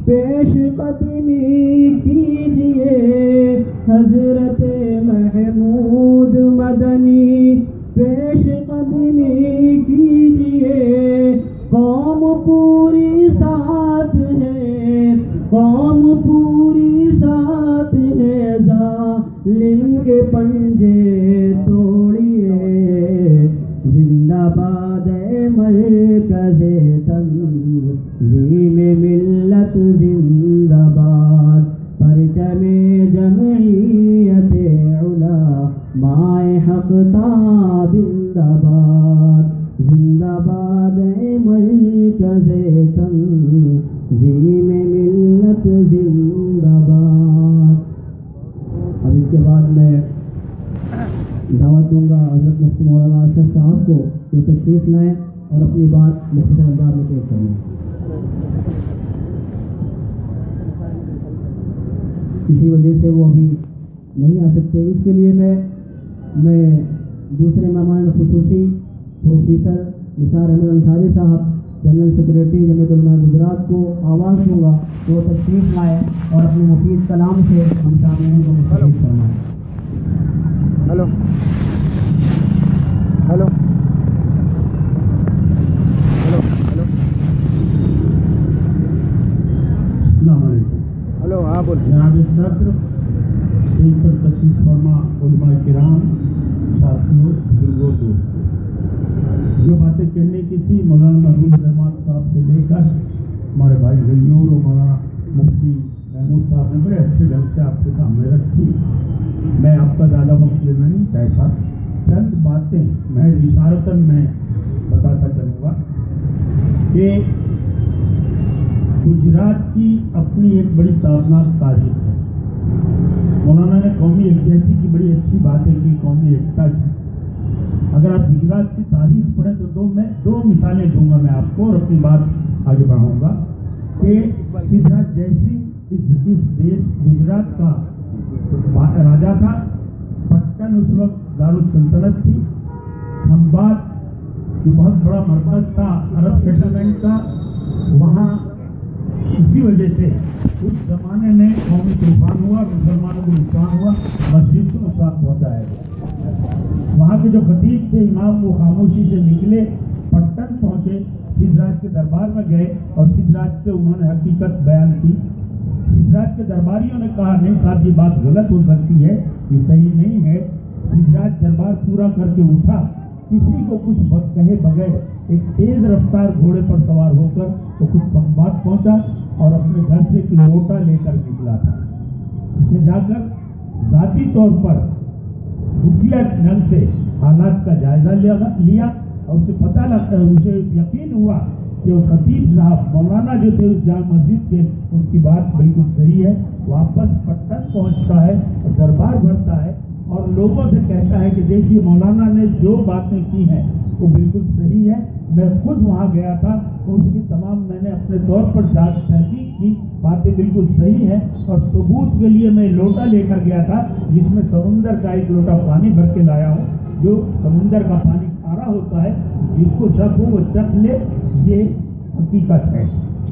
پیش قدمی کیجئے حضرت محمود مدنی، پیش قدمی کیجئے، قوم پوری ساتھ ہے، قوم پوری ساتھ ہے، ظالم کے پنجے توڑیے، زندہ باد مرکز تنظیم ملت، زندہ باد پرچم جمعیت علماء حق تاب، زندہ باد، زندہ باد مرکز تنظیم ملت، زندہ باد۔ اب اس کے بعد میں دعوت دوں گا حضرت مفتی مولانا اشرف صاحب کو جو تشریف لائیں اور اپنی بات مختصر انداز میں پیش کریں۔ کسی وجہ سے وہ ابھی نہیں آ سکتے، اس کے لیے میں میں دوسرے مہمان خصوصی پروفیسر نثار احمد انصاری صاحب جنرل سیکریٹری جمعیت علماء گجرات کو آواز دوں گا کہ وہ تشریف لائیں اور اپنے مفید کلام سے ہم سامعین کو متعارف فرمائیں۔ ہلو ہلو ہلو ہلو السلام علیکم۔ ہلو ہاں بولیے۔ جناب صدر، اسٹیج پر تشریف فرما علماء کرام، ساتھیوں، بزرگوں، دوستوں، جو باتیں کہنے کی تھی مولانا محمود رحمان صاحب سے لے کر ہمارے بھائی غیور اور مولانا مفتی محمود صاحب نے بڑے اچھے ڈھنگ سے آپ کے سامنے رکھی۔ میں آپ کا زیادہ وقت لینا نہیں چاہتا، چند باتیں میں اشارتاً میں بتاتا چلوں گا کہ گجرات کی اپنی ایک بڑی تابناک تاریخ ہے۔ مولانا نے قومی یکجہتی کی بڑی اچھی باتیں کی، قومی ایکتا کی۔ اگر آپ گجرات کی تاریخ پڑھیں تو دو میں دو مثالیں دوں گا میں آپ کو اور اپنی بات آگے بڑھاؤں گا کہ سدھراج جے سنگھ اس دیش گجرات کا راجا تھا۔ پٹن اس وقت دارالسلطنت تھی۔ کھمبات جو بہت بڑا مرکز تھا عرب سیٹلمنٹ کا، وہاں اسی وجہ سے اس زمانے میں قومی طوفان ہوا، مسلمانوں کو نقصان ہوا، مسجد کو نقصان پہنچایا گیا۔ وہاں کے جو خطیب تھے امام وہ خاموشی سے نکلے، پٹن پہنچے، سدھراج کے دربار میں گئے اور سدھراج سے انہوں نے حقیقت بیان کی۔ سدھراج کے درباریوں نے کہا نہیں صاحب یہ بات غلط ہو سکتی ہے، یہ صحیح نہیں ہے۔ سدھراج دربار پورا کر کے اٹھا، کسی کو کچھ کہے بغیر ایک تیز رفتار گھوڑے پر سوار ہو کر وہ کچھ بات پہنچا اور اپنے گھر سے ایک لوٹا لے کر نکلا تھا۔ اسے جا کر ذاتی طور پر خفیہ ڈھنگ سے حالات کا جائزہ لیا اور اسے پتہ لگتا ہے، اسے یقین ہوا کہ وہ خطیب صاحب مولانا جو تھے اس جامع مسجد کے، ان کی بات بالکل صحیح ہے۔ واپس پٹن پہنچتا ہے، دربار بھرتا ہے اور لوگوں سے کہتا ہے کہ دیکھیے مولانا نے جو باتیں کی ہیں وہ بالکل صحیح ہے، میں خود وہاں گیا تھا اور اس کی تمام میں نے اپنے طور پر جانچ تحقیق کی، باتیں بالکل صحیح ہیں اور ثبوت کے لیے میں لوٹا لے کر گیا تھا جس میں سمندر کا ایک لوٹا پانی بھر کے لایا ہوں، جو سمندر کا پانی کھارا ہوتا ہے، جس کو شک ہو وہ چکھ لے، یہ حقیقت ہے۔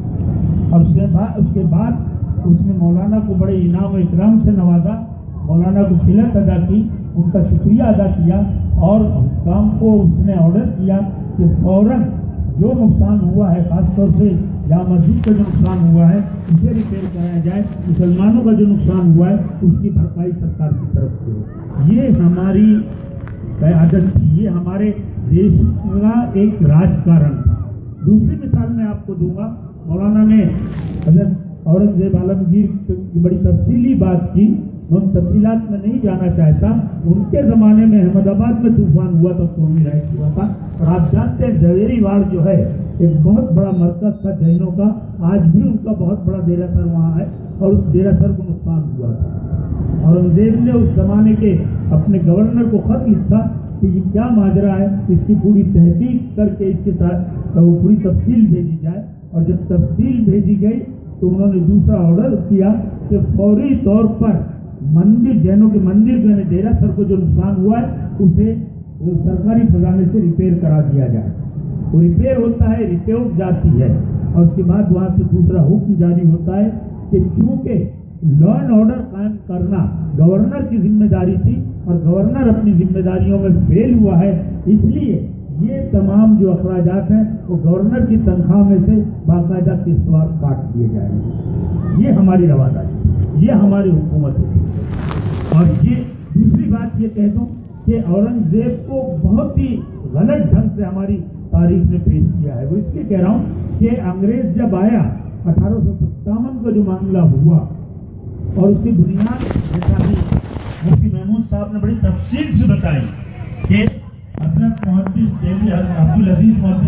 اور اس کے بعد اس نے مولانا کو بڑے انعام و اکرام سے نوازا، مولانا کو خلعت ادا کی، ان کا شکریہ ادا کیا اور حکام کو اس نے آرڈر کیا کہ فوراً جو نقصان ہوا ہے، خاص طور سے جامع مسجد کا جو نقصان ہوا ہے اسے ریپیئر کرایا جائے، مسلمانوں کا جو نقصان ہوا ہے اس کی بھرپائی سرکار کی طرف سے ہو۔ یہ ہماری قیادت تھی، یہ ہمارے دیش کا ایک راج کارن تھا۔ دوسری مثال میں آپ کو دوں گا، مولانا نے حضرت اورنگزیب عالمگیر کی بڑی تفصیلی بات کی، میں ان تفصیلات میں نہیں جانا چاہتا۔ ان کے زمانے میں احمد آباد میں طوفان ہوا تو قومی رائٹ ہوا تھا، اور آپ جانتے ہیں جویری واڑ جو ہے ایک بہت بڑا مرکز تھا جینوں کا، آج بھی ان کا بہت بڑا ڈیرا سر وہاں ہے اور اس ڈیرا سر کو نقصان ہوا تھا۔ اورنگزیب نے اس زمانے کے اپنے گورنر کو خط لکھا کہ یہ کیا ماجرا ہے، اس کی پوری تحقیق کر کے اس کے ساتھ وہ پوری تفصیل بھیجی جائے، اور جب تفصیل بھیجی گئی تو انہوں نے دوسرا آرڈر کیا کہ فوری طور پر مندر جینوں کے مندر جو ہے ڈیرا سر کو جو نقصان ہوا ہے اسے سرکاری خزانے سے ریپیئر کرا دیا جائے۔ وہ ریپیئر ہوتا ہے، ریپیئر جاتی ہے اور اس کے بعد وہاں سے دوسرا حکم جاری ہوتا ہے کہ چونکہ لا اینڈ آرڈر قائم کرنا گورنر کی ذمہ داری تھی اور گورنر اپنی ذمہ داریوں میں فیل ہوا ہے، اس لیے یہ تمام جو اخراجات ہیں وہ گورنر کی تنخواہ میں سے باقاعدہ قسط وار کاٹ دیے جائیں گے۔ یہ ہماری رواداری، یہ ہماری حکومت ہے۔ اور یہ دوسری بات یہ کہہ دوں کہ اورنگزیب کو بہت ہی غلط ڈھنگ سے ہماری تاریخ نے پیش کیا ہے۔ وہ اس لیے کہہ رہا ہوں کہ انگریز جب آیا اٹھارہ سو ستاون کا جو معاملہ ہوا اور اس کی بنیاد جیسا بھی مفتی محمود صاحب نے بڑی تفصیل سے بتائی کہ حضرت محدث دہلوی عبدالعزیز محدث